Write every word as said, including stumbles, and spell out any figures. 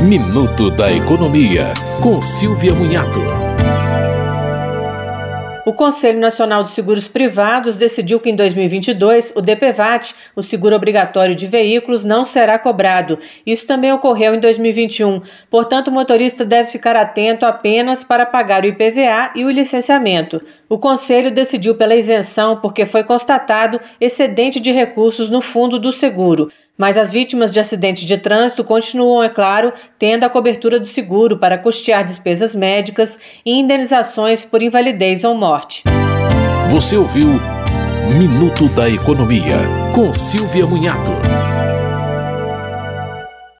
Minuto da Economia, com Silvia Munhato. O Conselho Nacional de Seguros Privados decidiu que em dois mil e vinte e dois o D P V A T, o seguro obrigatório de veículos, não será cobrado. Isso também ocorreu em dois mil e vinte e um. Portanto, o motorista deve ficar atento apenas para pagar o I P V A e o licenciamento. O Conselho decidiu pela isenção porque foi constatado excedente de recursos no fundo do seguro. Mas as vítimas de acidentes de trânsito continuam, é claro, tendo a cobertura do seguro para custear despesas médicas e indenizações por invalidez ou morte. Você ouviu Minuto da Economia, com Silvia Munhato.